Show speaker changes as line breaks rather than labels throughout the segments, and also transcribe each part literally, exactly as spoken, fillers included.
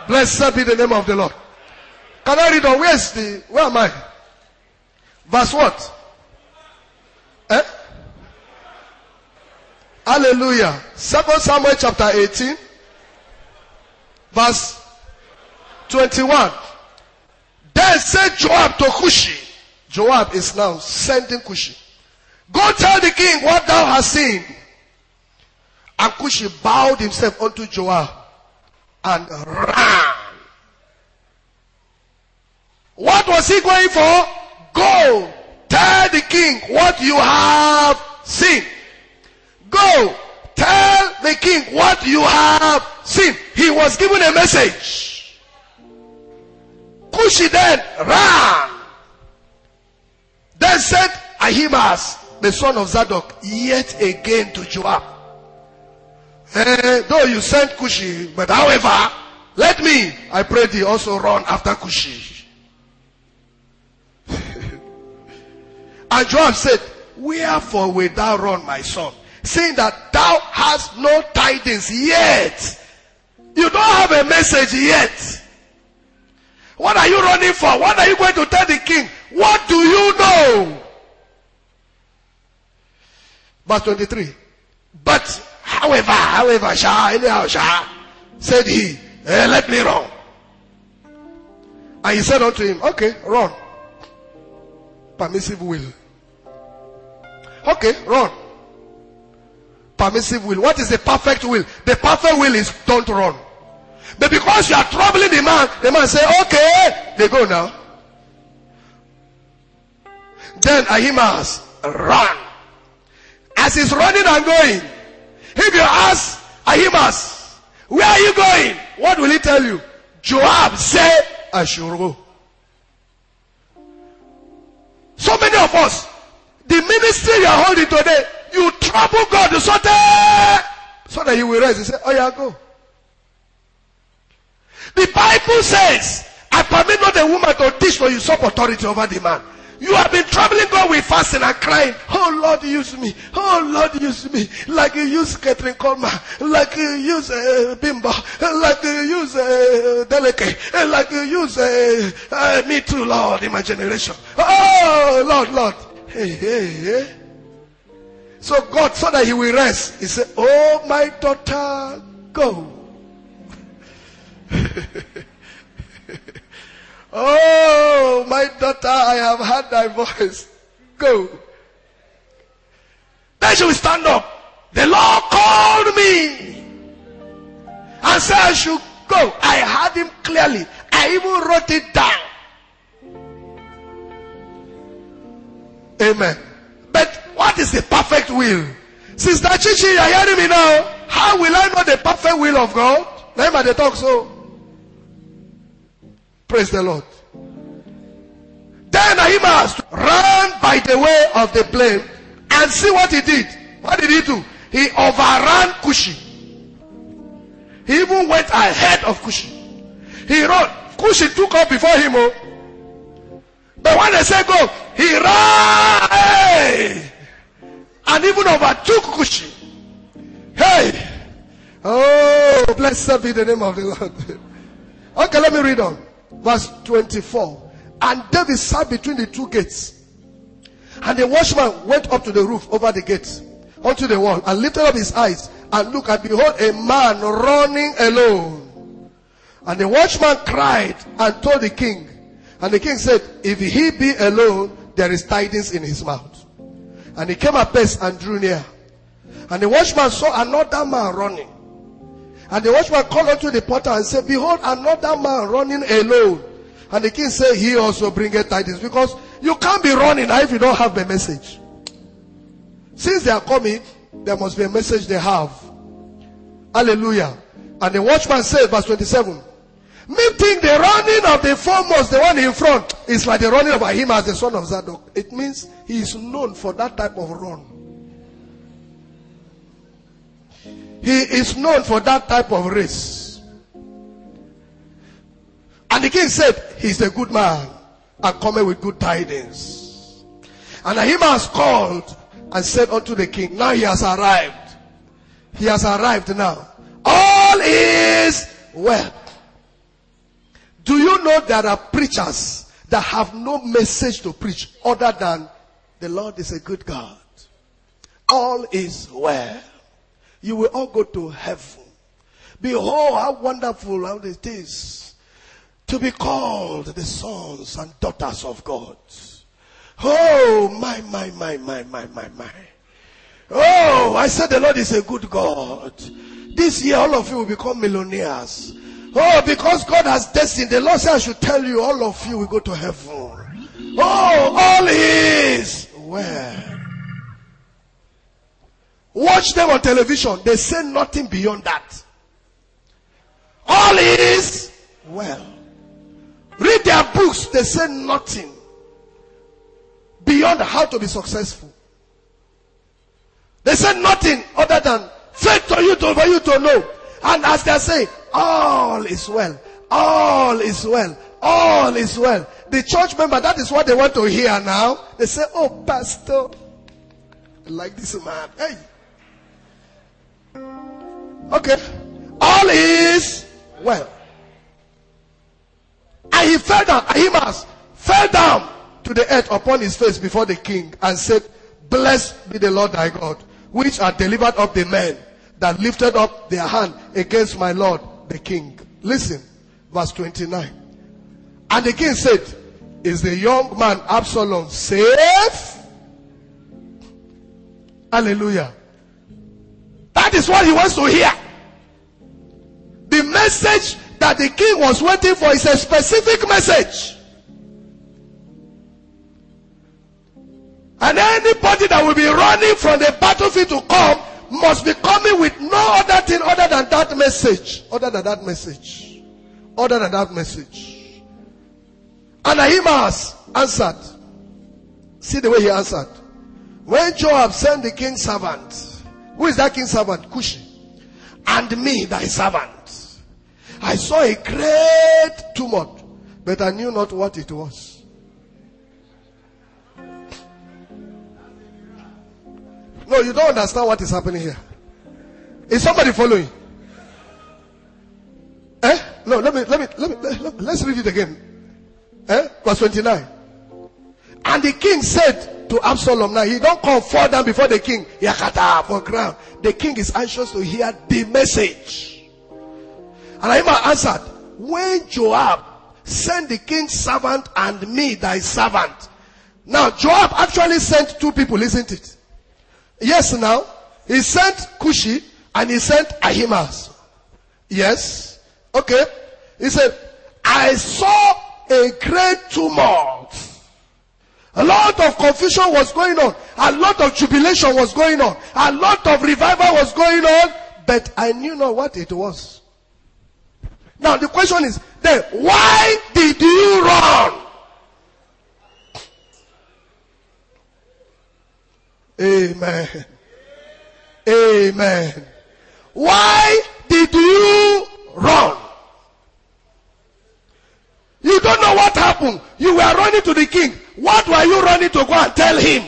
Blessed be the name of the Lord. Can I read on? Where's the, where am I? Verse what? Eh? Hallelujah. Second Samuel chapter eighteen. Verse twenty-one. Then said Joab to Cushi. Joab is now sending Cushi. Go tell the king what thou hast seen. And Cushi bowed himself unto Joab and ran. What was he going for? Go tell the king what you have seen. Go tell the king what you have seen. He was given a message. Cushi then ran. Then said Ahimaaz, the son of Zadok, yet again to Joab, eh, though you sent Cushi, but however, let me, I pray thee, also run after Cushi. And Joab said, wherefore wilt thou run, my son, saying that thou hast no tidings yet? You don't have a message yet. What are you running for? What are you going to tell the king? What do you know? Verse twenty-three. But however, however, shall, anyhow, shall, said he, eh, let me run. And he said unto him, okay, run. Permissive will. Okay, run. Permissive will. What is the perfect will? The perfect will is don't run. But because you are troubling the man, the man say, okay, they go now. Then Ahimaaz ran. As he's running and going, if you ask Ahimaaz, where are you going? What will he tell you? Joab said, I should go. So many of us, the ministry you are holding today, you trouble God so that, so that he will rise and say, oh yeah, go. The Bible says, I permit not a woman to teach for you usurp authority over the man. You have been troubling God with fasting and crying. Oh Lord, use me. Oh Lord, use me. Like you use Catherine Coleman. Like you use uh, Bimbo. Like you use uh, Delicate. Like you use uh, uh, me too, Lord, in my generation. Oh Lord, Lord. Hey, hey, hey. So God, so that he will rest, he said, oh my daughter, go. Oh, my daughter, I have heard thy voice. Go. Then she will stand up. The Lord called me and said I should go. I heard him clearly. I even wrote it down. Amen. But what is the perfect will? Sister Chichi, you are hearing me now. How will I know the perfect will of God? Remember they talk so. Praise the Lord. Then Ahimaaz ran by the way of the plain and see what he did. What did he do? He overran Cushi. He even went ahead of Cushi. He ran. Cushi took up before him. Oh. But when they say go, he ran. Hey! And even overtook Cushi. Hey! Oh, blessed be the name of the Lord. Okay, let me read on. Verse twenty-four. And David sat between the two gates. And the watchman went up to the roof over the gate, unto the wall, and lifted up his eyes, and looked, and behold, a man running alone. And the watchman cried and told the king. And the king said, if he be alone, there is tidings in his mouth. And he came apace and drew near. And the watchman saw another man running. And the watchman called unto the porter and said, behold, another man running alone. And the king said, he also bringeth tidings. Because you can't be running if you don't have the message. Since they are coming, there must be a message they have. Hallelujah. And the watchman said, verse twenty-seven, me think the running of the foremost, the one in front, is like the running of Ahimaaz, the son of Zadok. It means he is known for that type of run. He is known for that type of race. And the king said, he's a good man and coming with good tidings. And Ahimaaz called and said unto the king, now he has arrived. He has arrived now. All is well. Do you know there are preachers that have no message to preach other than the Lord is a good God? All is well. You will all go to heaven. Behold, how wonderful how it is to be called the sons and daughters of God. Oh, my, my, my, my, my, my, my. Oh, I said the Lord is a good God. This year all of you will become millionaires. Oh, because God has destined. The Lord said I should tell you, all of you will go to heaven. Oh, all is well. Watch them on television. They say nothing beyond that. All is well. Read their books. They say nothing beyond how to be successful. They say nothing other than faith to you to, for you to know. And as they say, all is well. All is well. All is well. The church member, that is what they want to hear now. They say, oh, pastor, I like this man. Hey. Okay. All is well. And he fell down. Ahimaaz fell down to the earth upon his face before the king and said, blessed be the Lord thy God, which hath delivered up the men that lifted up their hand against my lord the king. Listen, verse twenty-nine. And the king said, is the young man Absalom safe? Hallelujah. That is what he wants to hear. The message that the king was waiting for is a specific message. And anybody that will be running from the battlefield to come must be coming with no other thing other than that message. Other than that message. Other than that message. And Ahimaaz answered. See the way he answered. When Joab sent the king's servant. Who is that king's servant? Cushi. And me, thy servant. I saw a great tumult, but I knew not what it was. No, you don't understand what is happening here. Is somebody following? Eh? No, let me, let me, let me, let, let's read it again. Eh? Verse twenty-nine. And the king said to Absalom, now he don't come fall down before the king, yakata, for ground. The king is anxious to hear the message. And Ahimaaz answered, when Joab sent the king's servant and me, thy servant. Now, Joab actually sent two people, isn't it? Yes, now. He sent Cushi and he sent Ahimaaz. Yes. Okay. He said, I saw a great tumult. A lot of confusion was going on. A lot of jubilation was going on. A lot of revival was going on. But I knew not what it was. Now the question is, then why did you run? Amen. Amen. Why did you run? You don't know what happened. You were running to the king. What were you running to go and tell him?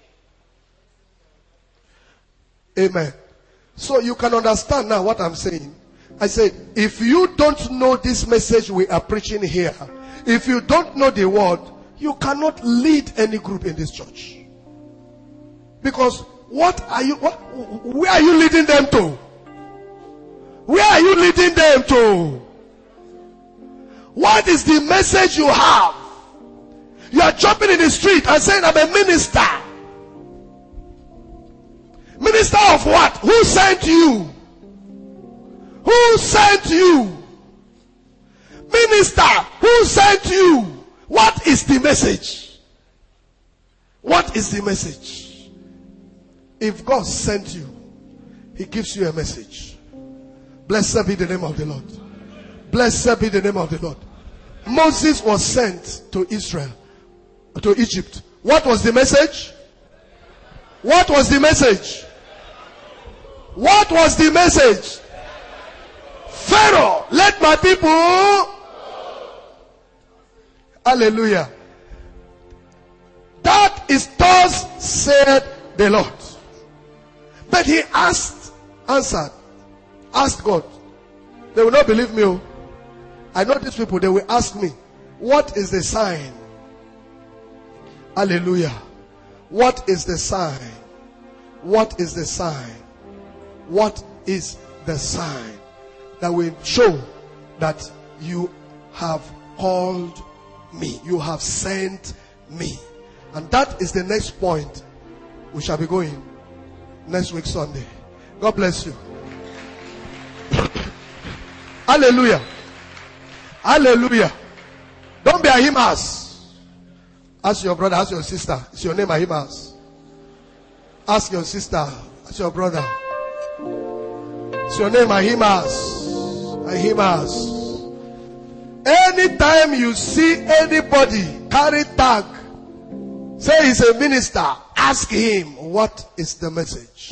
Amen. So you can understand now what I'm saying. I said, if you don't know this message we are preaching here, if you don't know the word, you cannot lead any group in this church. Because what are you, what, where are you leading them to? Where are you leading them to? What is the message you have? You are jumping in the street and saying, I'm a minister. Minister of what? Who sent you? Who sent you? Minister, who sent you? What is the message? What is the message? If God sent you, He gives you a message. Blessed be the name of the Lord. Blessed be the name of the Lord. Moses was sent to Israel, to Egypt. What was the message? What was the message? What was the message? Pharaoh, let my people. Hallelujah. That is thus said the Lord. But he asked, answered, asked God. They will not believe me. I know these people, they will ask me, what is the sign? Hallelujah. What is the sign? What is the sign? What is the sign that will show that you have called me? You have sent me. And that is the next point we shall be going next week Sunday. God bless you. Hallelujah. Hallelujah. Don't be Ahimaaz. Ask your brother, ask your sister. Is your name Ahimaaz? Ask your sister, ask your brother. Is your name Ahimaaz? Ahimaaz. Anytime you see anybody carry tag, say he's a minister, ask him, what is the message?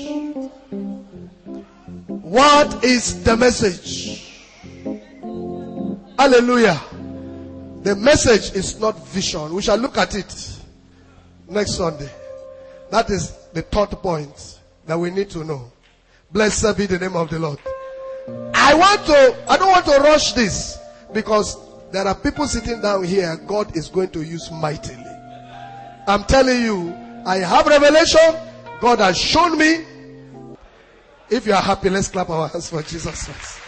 What is the message? Hallelujah. The message is not vision. We shall look at it next Sunday. That is the third point that we need to know. Blessed be the name of the Lord. I want to, I don't want to rush this because there are people sitting down here God is going to use mightily. I'm telling you, I have revelation. God has shown me. If you are happy, let's clap our hands for Jesus Christ.